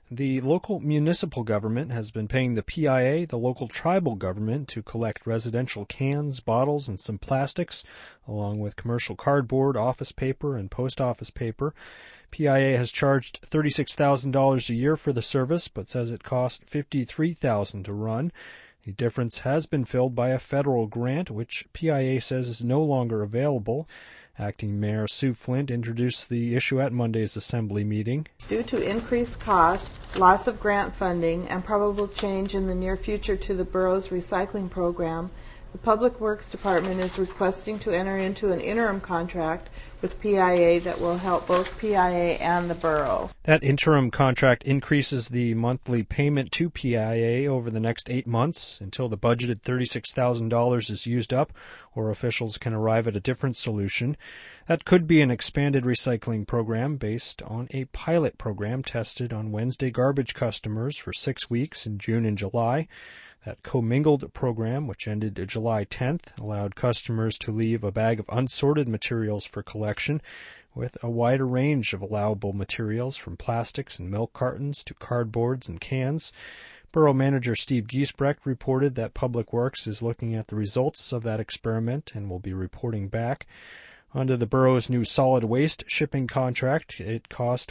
The local municipal government has been paying the PIA, the local tribal government, to collect residential cans, bottles, and some plastics, along with commercial cardboard, office paper, and post office paper. PIA has charged $36,000 a year for the service, but says it cost $53,000 to run. The difference has been filled by a federal grant, which PIA says is no longer available. Acting Mayor Sue Flint introduced the issue at Monday's Assembly meeting. Due to increased costs, loss of grant funding, and probable change in the near future to the borough's recycling program, the Public Works Department is requesting to enter into an interim contract with PIA that will help both PIA and the borough. That interim contract increases the monthly payment to PIA over the next 8 months until the budgeted $36,000 is used up or officials can arrive at a different solution. That could be an expanded recycling program based on a pilot program tested on Wednesday garbage customers for 6 weeks in June and July. That commingled program, which ended July 10th, allowed customers to leave a bag of unsorted materials for collection with a wider range of allowable materials from plastics and milk cartons to cardboards and cans. Borough Manager Steve Giesbrecht reported that Public Works is looking at the results of that experiment and will be reporting back. Under the borough's new solid waste shipping contract, it cost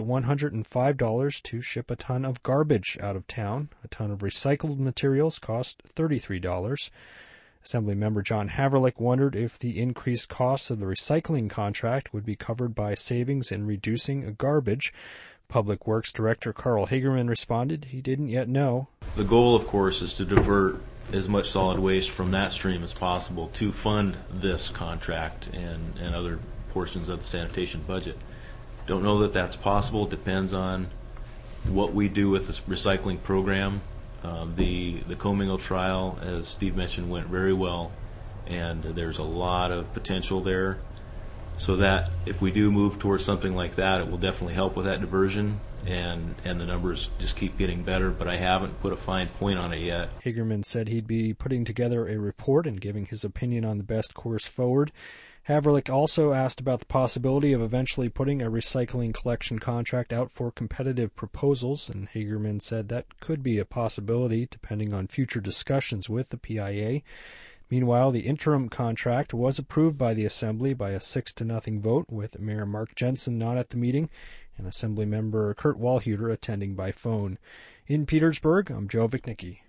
$105 to ship a ton of garbage out of town. A ton of recycled materials cost $33. Assemblymember John Haverlick wondered if the increased costs of the recycling contract would be covered by savings in reducing garbage. Public Works Director Carl Hagerman responded he didn't yet know. The goal, of course, is to divert as much solid waste from that stream as possible to fund this contract and other portions of the sanitation budget. Don't know that that's possible. It depends on what we do with this recycling program. The commingle trial, as Steve mentioned, went very well, and there's a lot of potential there. So that if we do move towards something like that, it will definitely help with that diversion, and the numbers just keep getting better, but I haven't put a fine point on it yet. Hagerman said he'd be putting together a report and giving his opinion on the best course forward. Haverlick also asked about the possibility of eventually putting a recycling collection contract out for competitive proposals, and Hagerman said that could be a possibility depending on future discussions with the PIA. Meanwhile, the interim contract was approved by the Assembly by a 6-0 vote, with Mayor Mark Jensen not at the meeting and Assemblymember Kurt Walhuter attending by phone. In Petersburg, I'm Joe Vichnicki.